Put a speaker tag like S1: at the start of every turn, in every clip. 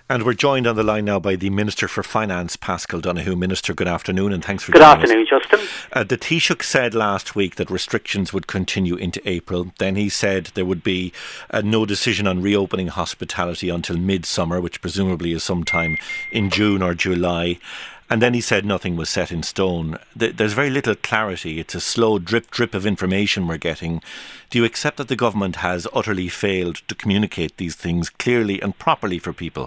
S1: And we're joined on the line now by the Minister for Finance, Paschal Donohoe. Minister, good afternoon and thanks for joining us.
S2: Good afternoon, Justin.
S1: The Taoiseach said last week that restrictions would continue into April. Then he said there would be no decision on reopening hospitality until midsummer, which presumably is sometime in June or July. And then he said nothing was set in stone. There's very little clarity. It's a slow drip of information we're getting. Do you accept that the government has utterly failed to communicate these things clearly and properly for people?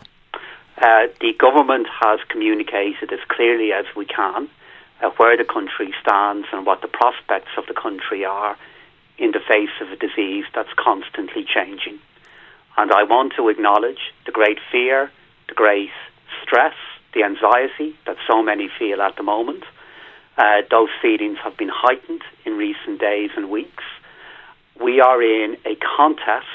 S2: The government has communicated as clearly as we can where the country stands and what the prospects of the country are in the face of a disease that's constantly changing. And I want to acknowledge the great fear, the great stress, the anxiety that so many feel at the moment. Those feelings have been heightened in recent days and weeks. We are in a contest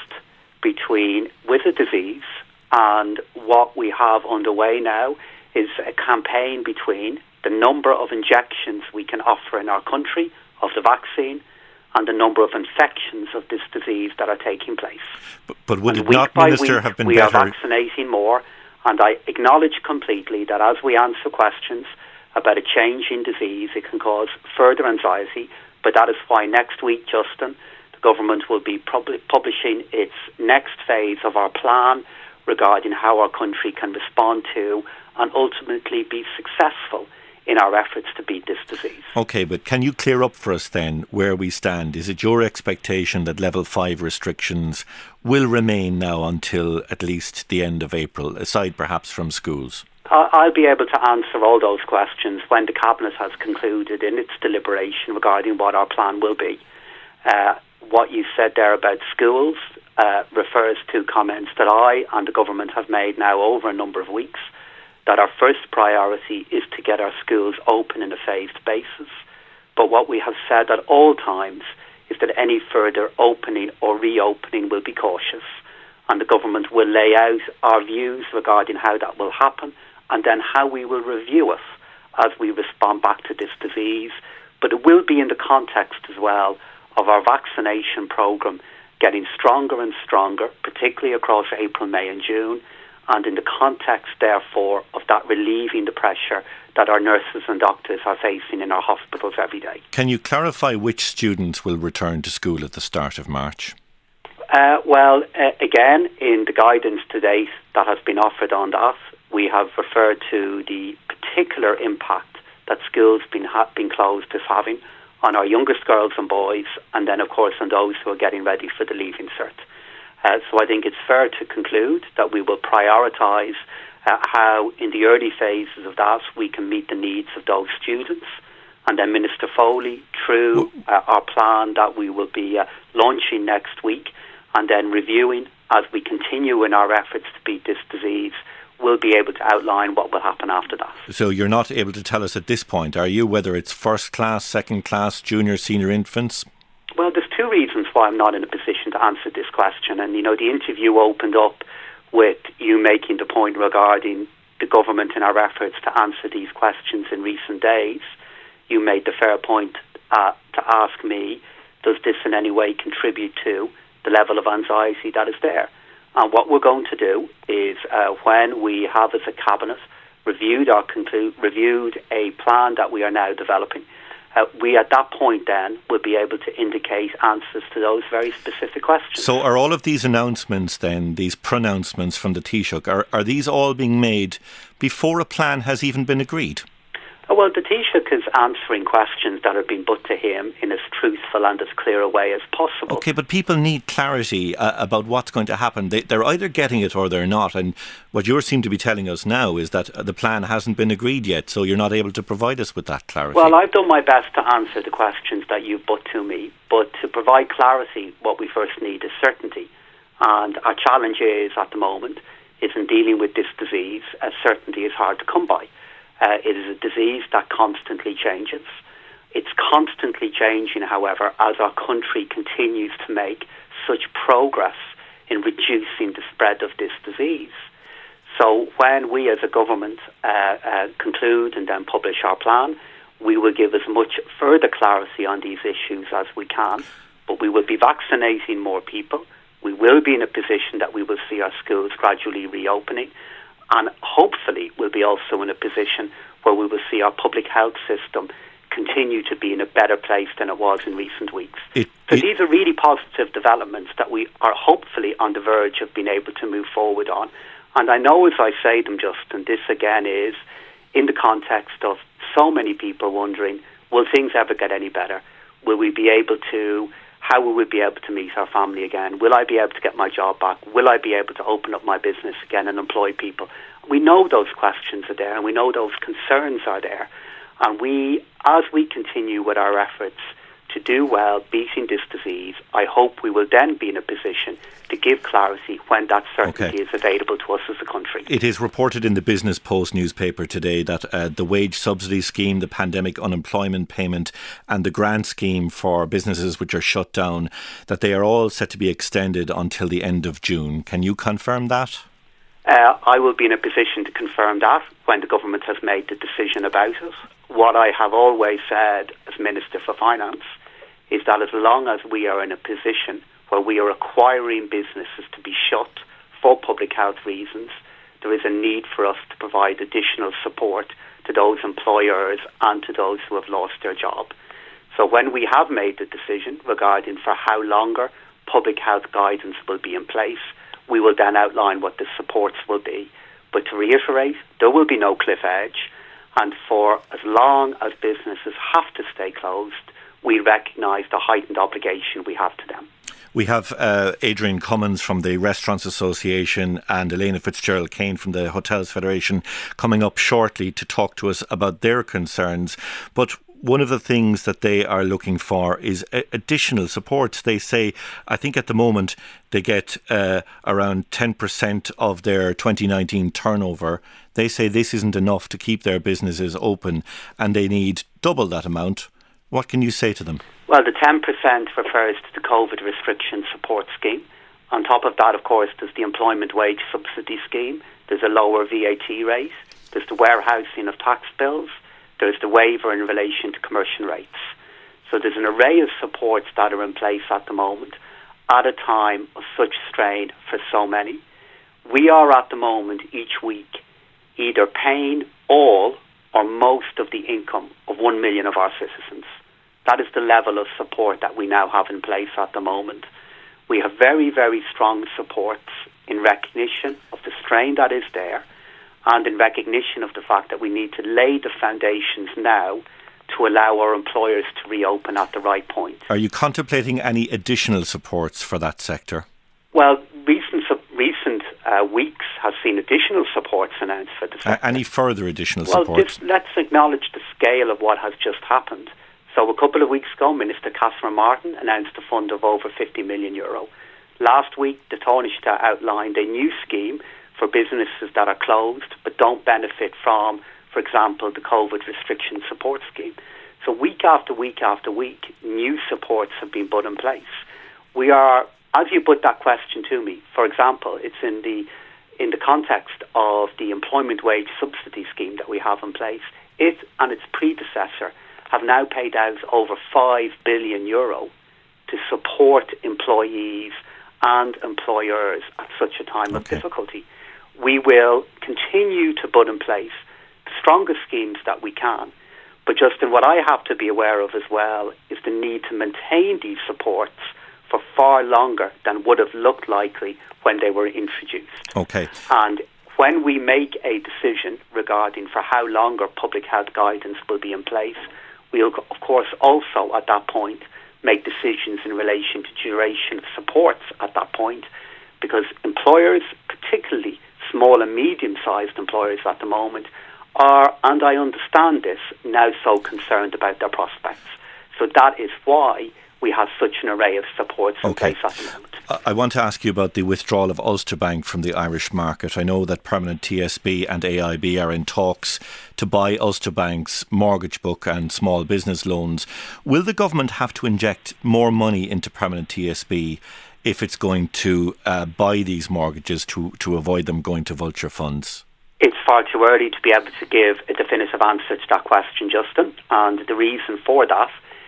S2: with a disease, and what we have underway now is a campaign between the number of injections we can offer in our country of the vaccine and the number of infections of this disease that are taking place.
S1: But would it not, Minister, have been better?
S2: We are vaccinating more, and I acknowledge completely that as we answer questions about a change in disease, it can cause further anxiety. But that is why next week, Justin, the government will be publishing its next phase of our plan regarding how our country can respond to and ultimately be successful in our efforts to beat this disease.
S1: OK, but can you clear up for us then where we stand? Is it your expectation that level 5 restrictions will remain now until at least the end of April, aside perhaps from schools?
S2: I'll be able to answer all those questions when the Cabinet has concluded in its deliberation regarding what our plan will be. What you said there about schools refers to comments that I and the government have made now over a number of weeks, that our first priority is to get our schools open in a phased basis. But what we have said at all times is that any further opening or reopening will be cautious, and the government will lay out our views regarding how that will happen and then how we will review it as we respond back to this disease. But it will be in the context as well of our vaccination programme getting stronger and stronger, particularly across April, May and June, and in the context, therefore, of that relieving the pressure that our nurses and doctors are facing in our hospitals every day.
S1: Can you clarify which students will return to school at the start of March?
S2: Again, in the guidance to date that has been offered on that, we have referred to the particular impact that schools been closed is having on our youngest girls and boys, and then, of course, on those who are getting ready for the Leaving Cert. So I think it's fair to conclude that we will prioritise how, in the early phases of that, we can meet the needs of those students. And then Minister Foley, through our plan that we will be launching next week, and then reviewing as we continue in our efforts to beat this disease, will be able to outline what will happen after that.
S1: So you're not able to tell us at this point, are you, whether it's first class, second class, junior, senior infants?
S2: Well, there's two reasons why I'm not in a position to answer this question. And, the interview opened up with you making the point regarding the government and our efforts to answer these questions in recent days. You made the fair point to ask me, does this in any way contribute to the level of anxiety that is there? And what we're going to do is, when we have as a Cabinet reviewed a plan that we are now developing, we at that point then will be able to indicate answers to those very specific questions.
S1: So are all of these announcements then, these pronouncements from the Taoiseach, are these all being made before a plan has even been agreed?
S2: Well, the Taoiseach is answering questions that are being put to him in as truthful and as clear a way as possible.
S1: OK, but people need clarity about what's going to happen. They're either getting it or they're not. And what you seem to be telling us now is that the plan hasn't been agreed yet, so you're not able to provide us with that clarity.
S2: Well, I've done my best to answer the questions that you've put to me, but to provide clarity, what we first need is certainty. And our challenge is, at the moment, is in dealing with this disease, certainty is hard to come by. It is a disease that constantly changes. It's constantly changing, however, as our country continues to make such progress in reducing the spread of this disease. So when we as a government conclude and then publish our plan, we will give as much further clarity on these issues as we can. But we will be vaccinating more people. We will be in a position that we will see our schools gradually reopening. And hopefully we'll be also in a position where we will see our public health system continue to be in a better place than it was in recent weeks. These are really positive developments that we are hopefully on the verge of being able to move forward on. And I know as I say them, Justin, this again is in the context of so many people wondering, will things ever get any better? Will we be able to, how will we be able to meet our family again? Will I be able to get my job back? Will I be able to open up my business again and employ people? We know those questions are there and we know those concerns are there. And we, as we continue with our efforts to do well beating this disease, I hope we will then be in a position to give clarity when that certainty is available to us as a country.
S1: It is reported in the Business Post newspaper today that the wage subsidy scheme, the pandemic unemployment payment and the grant scheme for businesses which are shut down, that they are all set to be extended until the end of June. Can you confirm that?
S2: I will be in a position to confirm that when the government has made the decision about it. What I have always said as Minister for Finance is that as long as we are in a position where we are requiring businesses to be shut for public health reasons, there is a need for us to provide additional support to those employers and to those who have lost their job. So when we have made the decision regarding for how longer public health guidance will be in place, we will then outline what the supports will be. But to reiterate, there will be no cliff edge, and for as long as businesses have to stay closed, we recognise the heightened obligation we have to them.
S1: We have Adrian Cummins from the Restaurants Association and Elena Fitzgerald-Kane from the Hotels Federation coming up shortly to talk to us about their concerns. But one of the things that they are looking for is additional supports. They say, I think at the moment they get around 10% of their 2019 turnover. They say this isn't enough to keep their businesses open and they need double that amount. What can you say to them?
S2: Well, the 10% refers to the COVID restriction support scheme. On top of that, of course, there's the employment wage subsidy scheme. There's a lower VAT rate. There's the warehousing of tax bills. There's the waiver in relation to commercial rates. So there's an array of supports that are in place at the moment at a time of such strain for so many. We are at the moment each week either paying all or most of the income of 1 million of our citizens. That is the level of support that we now have in place at the moment. We have very, very strong supports in recognition of the strain that is there and in recognition of the fact that we need to lay the foundations now to allow our employers to reopen at the right point.
S1: Are you contemplating any additional supports for that sector?
S2: Well, recent weeks have seen additional supports announced for the sector.
S1: Any further additional supports?
S2: Let's acknowledge the scale of what has just happened. So a couple of weeks ago, Minister Catherine Martin announced a fund of over €50 million. Last week, the Taoiseach outlined a new scheme for businesses that are closed but don't benefit from, for example, the COVID restriction support scheme. So week after week after week, new supports have been put in place. We are, as you put that question to me, for example, it's in the context of the employment wage subsidy scheme that we have in place. It and its predecessor have now paid out over €5 billion to support employees and employers at such a time of difficulty. We will continue to put in place the strongest schemes that we can. But Justin, what I have to be aware of as well is the need to maintain these supports for far longer than would have looked likely when they were introduced.
S1: Okay.
S2: And when we make a decision regarding for how longer public health guidance will be in place, we'll, of course, also at that point make decisions in relation to duration of supports at that point, because employers, particularly small and medium-sized employers at the moment, are, and I understand this, now so concerned about their prospects. So that is why we have such an array of supports in place at the moment.
S1: I want to ask you about the withdrawal of Ulster Bank from the Irish market. I know that Permanent TSB and AIB are in talks to buy Ulster Bank's mortgage book and small business loans. Will the government have to inject more money into Permanent TSB if it's going to buy these mortgages to avoid them going to vulture funds?
S2: It's far too early to be able to give a definitive answer to that question, Justin. And the reason for that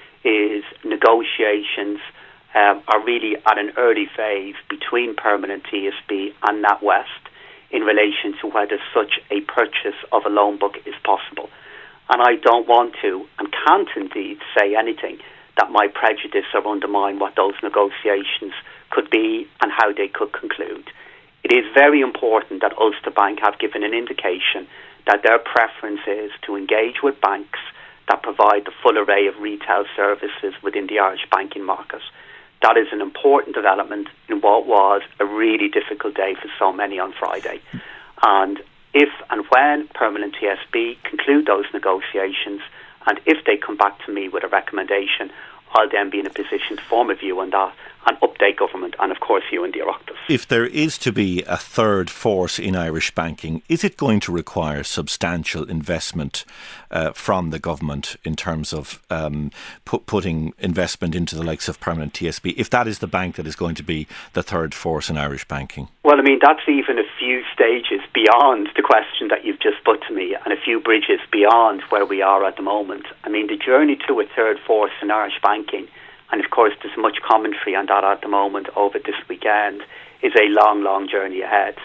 S2: is negotiations are really at an early phase between Permanent TSB and NatWest in relation to whether such a purchase of a loan book is possible. And I don't want to, and can't indeed, say anything that might prejudice or undermine what those negotiations could be and how they could conclude. It is very important that Ulster Bank have given an indication that their preference is to engage with banks that provide the full array of retail services within the Irish banking market. That is an important development in what was a really difficult day for so many on Friday. And if and when Permanent TSB conclude those negotiations, and if they come back to me with a recommendation, I'll then be in a position to form a view on that and update government and, of course, you and the Oireachtas.
S1: If there is to be a third force in Irish banking, is it going to require substantial investment from the government in terms of putting investment into the likes of Permanent TSB, if that is the bank that is going to be the third force in Irish banking?
S2: Well, I mean, that's even a few stages beyond the question that you've just put to me, and a few bridges beyond where we are at the moment. I mean, the journey to a third force in Irish banking, and of course there's much commentary on that at the moment over this weekend, is a long, long journey ahead.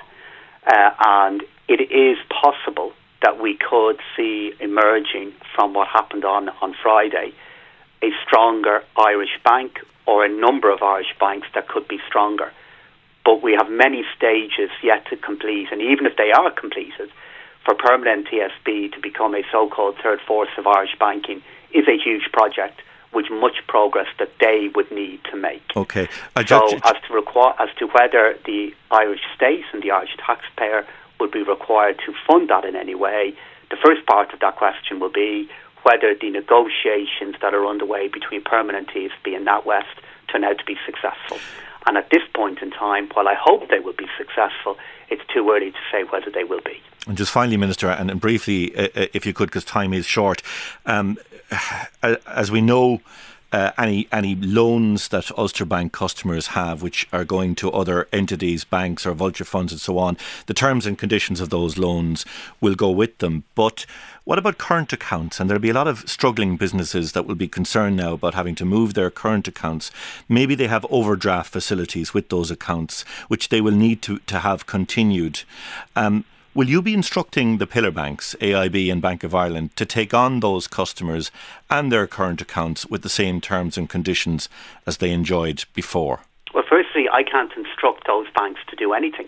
S2: And it is possible that we could see emerging from what happened on Friday a stronger Irish bank, or a number of Irish banks that could be stronger. But we have many stages yet to complete, and even if they are completed, for Permanent TSB to become a so-called third force of Irish banking is a huge project with much progress that they would need to make.
S1: Okay.
S2: As to whether the Irish state and the Irish taxpayer would be required to fund that in any way, the first part of that question will be whether the negotiations that are underway between Permanent TSB and NatWest turn out to be successful. And at this point in time, while I hope they will be successful, it's too early to say whether they will be.
S1: And just finally, Minister, and briefly, if you could, because time is short, as we know, any loans that Ulster Bank customers have, which are going to other entities, banks or vulture funds and so on, the terms and conditions of those loans will go with them. But what about current accounts? And there'll be a lot of struggling businesses that will be concerned now about having to move their current accounts. Maybe they have overdraft facilities with those accounts, which they will need to have continued. Will you be instructing the pillar banks, AIB and Bank of Ireland, to take on those customers and their current accounts with the same terms and conditions as they enjoyed before?
S2: Well, firstly, I can't instruct those banks to do anything.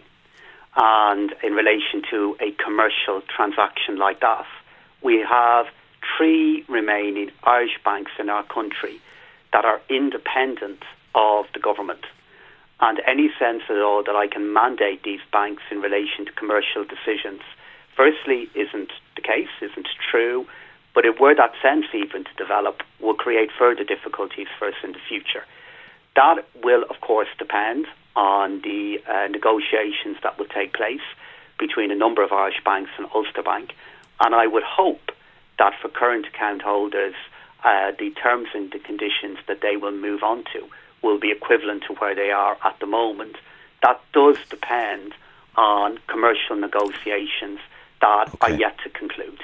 S2: And in relation to a commercial transaction like that, we have 3 remaining Irish banks in our country that are independent of the government. And any sense at all that I can mandate these banks in relation to commercial decisions, firstly, isn't the case, isn't true. But if were that sense even to develop, will create further difficulties for us in the future. That will, of course, depend on the negotiations that will take place between a number of Irish banks and Ulster Bank. And I would hope that for current account holders, the terms and the conditions that they will move on to will be equivalent to where they are at the moment. That does depend on commercial negotiations that are yet to conclude.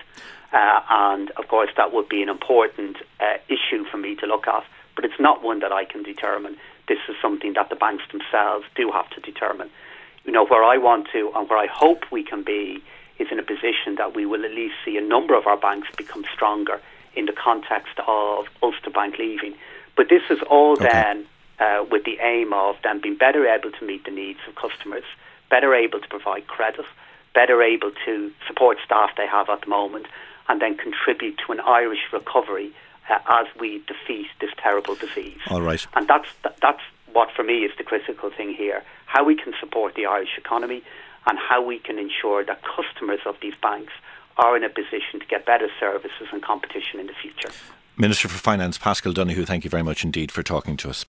S2: And, of course, that would be an important issue for me to look at. But it's not one that I can determine. This is something that the banks themselves do have to determine. You know, where I want to and where I hope we can be is in a position that we will at least see a number of our banks become stronger in the context of Ulster Bank leaving. But this is all then with the aim of them being better able to meet the needs of customers, better able to provide credit, better able to support staff they have at the moment, and then contribute to an Irish recovery as we defeat this terrible disease.
S1: All right.
S2: And that's what for me is the critical thing here, how we can support the Irish economy and how we can ensure that customers of these banks are in a position to get better services and competition in the future.
S1: Minister for Finance, Paschal Donohoe, thank you very much indeed for talking to us.